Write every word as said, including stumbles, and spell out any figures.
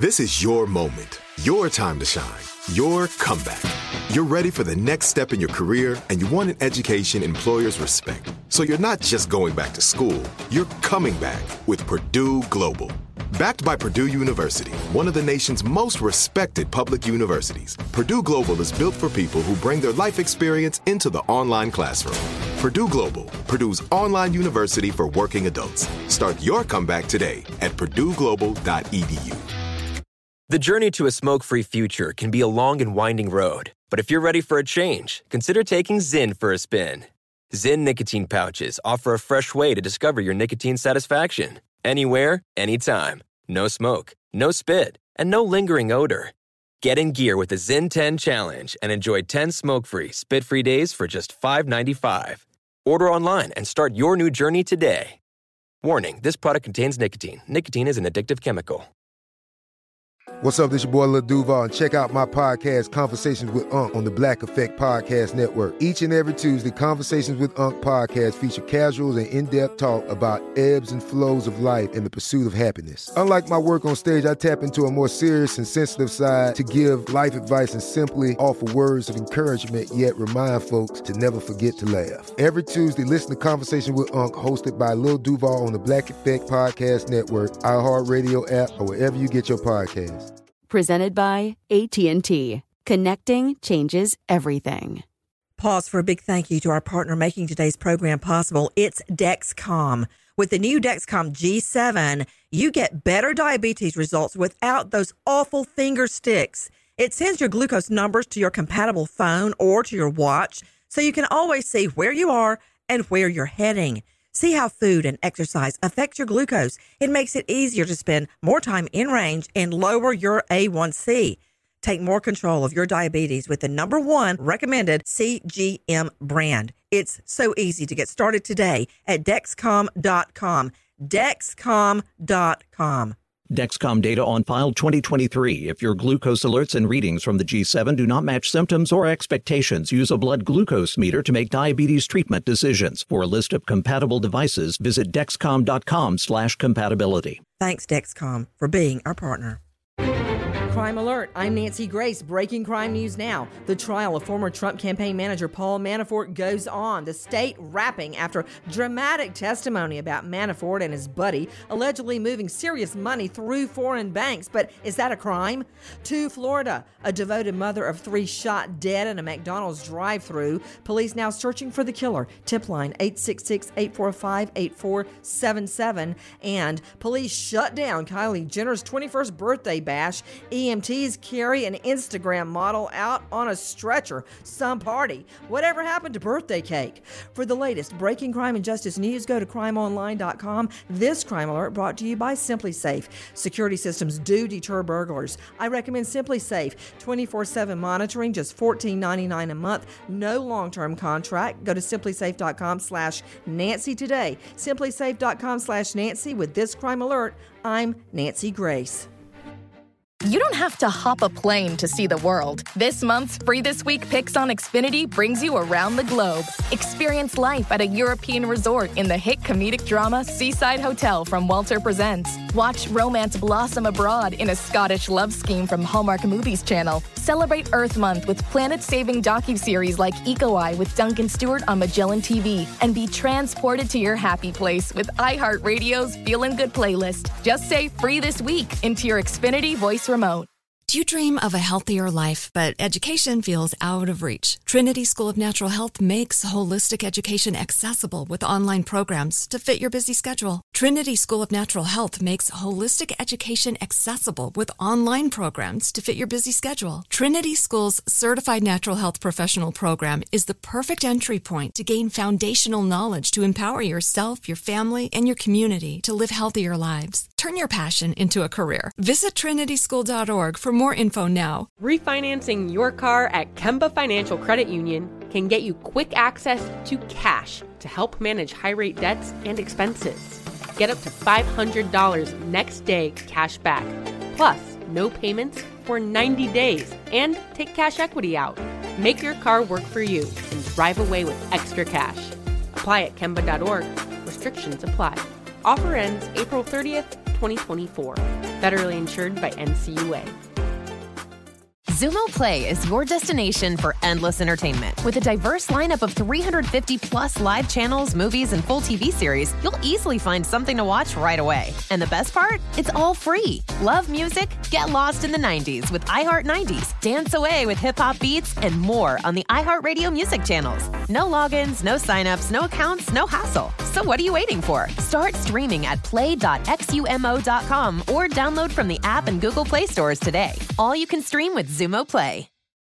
This is your moment, your time to shine, your comeback. You're ready for the next step in your career, and you want an education employers respect. So you're not just going back to school, you're coming back with Purdue Global. Backed by Purdue University, one of the nation's most respected public universities, Purdue Global is built for people who bring their life experience into the online classroom. Purdue Global, Purdue's online university for working adults. Start your comeback today at purdue global dot e d u. The journey to a smoke-free future can be a long and winding road. But if you're ready for a change, consider taking Zyn for a spin. Zyn nicotine pouches offer a fresh way to discover your nicotine satisfaction. Anywhere, anytime. No smoke, no spit, and no lingering odor. Get in gear with the Zyn ten Challenge and enjoy ten smoke-free, spit-free days for just five dollars and ninety-five cents. Order online and start your new journey today. Warning, this product contains nicotine. Nicotine is an addictive chemical. What's up, this your boy Lil Duval, and check out my podcast, Conversations with Unc, on the Black Effect Podcast Network. Each and every Tuesday, Conversations with Unc podcast feature casual and in-depth talk about ebbs and flows of life and the pursuit of happiness. Unlike my work on stage, I tap into a more serious and sensitive side to give life advice and simply offer words of encouragement, yet remind folks to never forget to laugh. Every Tuesday, listen to Conversation with Unc, hosted by Lil Duval on the Black Effect Podcast Network, iHeartRadio app, or wherever you get your podcasts. Presented by A T and T. Connecting changes everything. Pause for a big thank you to our partner making today's program possible. It's Dexcom. With the new Dexcom G seven, you get better diabetes results without those awful finger sticks. It sends your glucose numbers to your compatible phone or to your watch, so you can always see where you are and where you're heading. See how food and exercise affect your glucose. It makes it easier to spend more time in range and lower your A one C. Take more control of your diabetes with the number one recommended C G M brand. It's so easy to get started today at Dexcom dot com. Dexcom dot com. Dexcom data on file twenty twenty-three. If your glucose alerts and readings from the G seven do not match symptoms or expectations, use a blood glucose meter to make diabetes treatment decisions. For a list of compatible devices, visit Dexcom dot com slash compatibility. Thanks, Dexcom, for being our partner. Crime Alert. I'm Nancy Grace. Breaking crime news now. The trial of former Trump campaign manager Paul Manafort goes on. The state wrapping after dramatic testimony about Manafort and his buddy allegedly moving serious money through foreign banks. But is that a crime? To Florida. A devoted mother of three shot dead in a McDonald's drive-thru. Police now searching for the killer. Tip line eight six six, eight four five, eight four seven seven. And police shut down Kylie Jenner's twenty-first birthday bash. E M Ts carry an Instagram model out on a stretcher. Some party. Whatever happened to birthday cake? For the latest breaking crime and justice news, go to crime online dot com. This Crime Alert brought to you by SimpliSafe. Security systems do deter burglars. I recommend SimpliSafe. twenty-four seven monitoring, just fourteen ninety-nine a month. No long-term contract. Go to simplisafe dot com slash Nancy today. simplisafe dot com slash Nancy. With this Crime Alert, I'm Nancy Grace. You don't have to hop a plane to see the world. This month's Free This Week Picks on Xfinity brings you around the globe. Experience life at a European resort in the hit comedic drama Seaside Hotel from Walter Presents. Watch romance blossom abroad in a Scottish love scheme from Hallmark Movies Channel. Celebrate Earth Month with planet-saving docuseries like Eco Eye with Duncan Stewart on Magellan T V. And be transported to your happy place with iHeartRadio's Feelin' Good playlist. Just say Free This Week into your Xfinity voice remote. Do you dream of a healthier life, but education feels out of reach? Trinity School of Natural Health makes holistic education accessible with online programs to fit your busy schedule. Trinity School of Natural Health makes holistic education accessible with online programs to fit your busy schedule. Trinity School's Certified Natural Health Professional Program is the perfect entry point to gain foundational knowledge to empower yourself, your family, and your community to live healthier lives. Turn your passion into a career. Visit trinity school dot org for more info now. Refinancing your car at Kemba Financial Credit Union can get you quick access to cash to help manage high-rate debts and expenses. Get up to five hundred dollars next day cash back, plus no payments for ninety days, and take cash equity out. Make your car work for you and drive away with extra cash. Apply at kemba dot org. Restrictions apply. Offer ends April thirtieth, twenty twenty-four. Federally insured by N C U A. Xumo Play is your destination for endless entertainment. With a diverse lineup of three hundred fifty plus live channels, movies, and full T V series, you'll easily find something to watch right away. And the best part? It's all free. Love music? Get lost in the nineties with iHeart nineties, dance away with hip-hop beats, and more on the iHeartRadio music channels. No logins, no signups, no accounts, no hassle. So what are you waiting for? Start streaming at play dot xumo dot com or download from the app and Google Play stores today. All you can stream with Xumo Play.